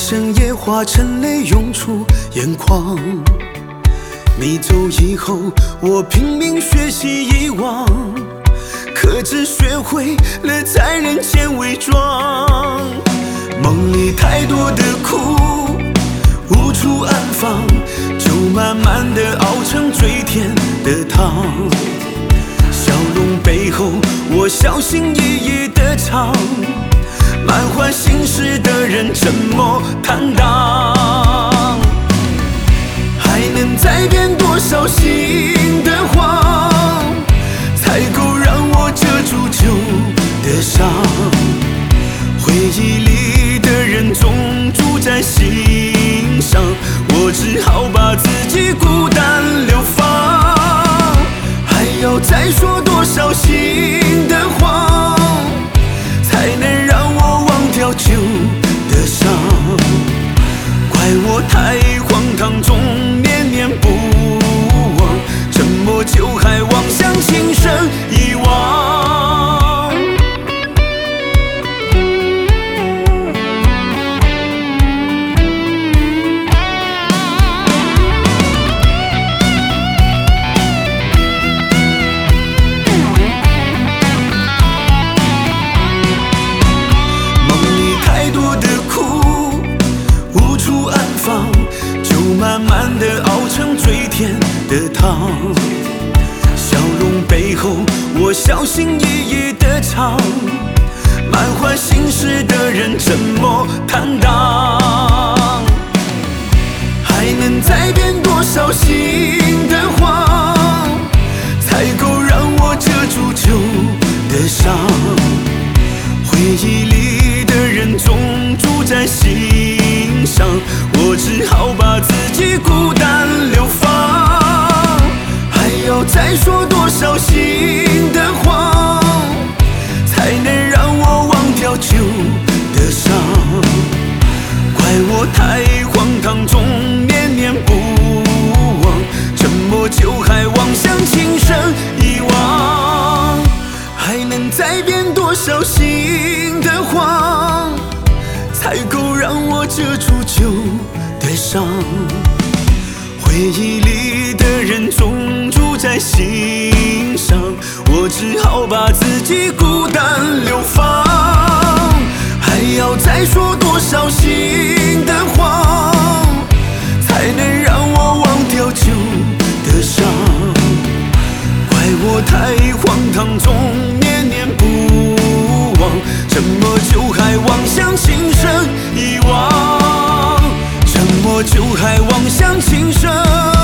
声也化成泪涌出眼眶。你走以后，我拼命学习遗忘，可只学会了在人间伪装。梦里太多的苦，无处安放，就慢慢地熬成最甜的汤。笑容背后，我小心翼翼地藏，满怀心事的人怎么坦荡？还能再变多少心的谎，才够让我遮住旧的伤？回忆里的人总住在心上，我只好把自己孤单流放。还要再说多少心的谎，才能让我忘掉旧的伤？怪我太荒唐，总念念不忘，沉默就还妄想轻声遗忘。慢慢地熬成最甜的汤，笑容背后，我小心翼翼地藏，满怀心事的人怎么坦荡？还能再变多少心的谎，才够让我遮住旧的伤？回忆里的人总住在心上，我只好把自己孤单流放。还要再说多少心的谎，才能让我忘掉旧的伤？怪我太荒唐，总念念不忘，沉默就还妄想轻声遗忘。还能再变多少心的谎，才够让我遮住旧的伤？回忆里的人总住在心上，我只好把自己孤单流放。还要再说多少心的谎，才能让我忘掉旧的伤？怪我太荒唐，总念念不忘，沉默就还妄想轻声遗忘，沉默就还妄想轻声。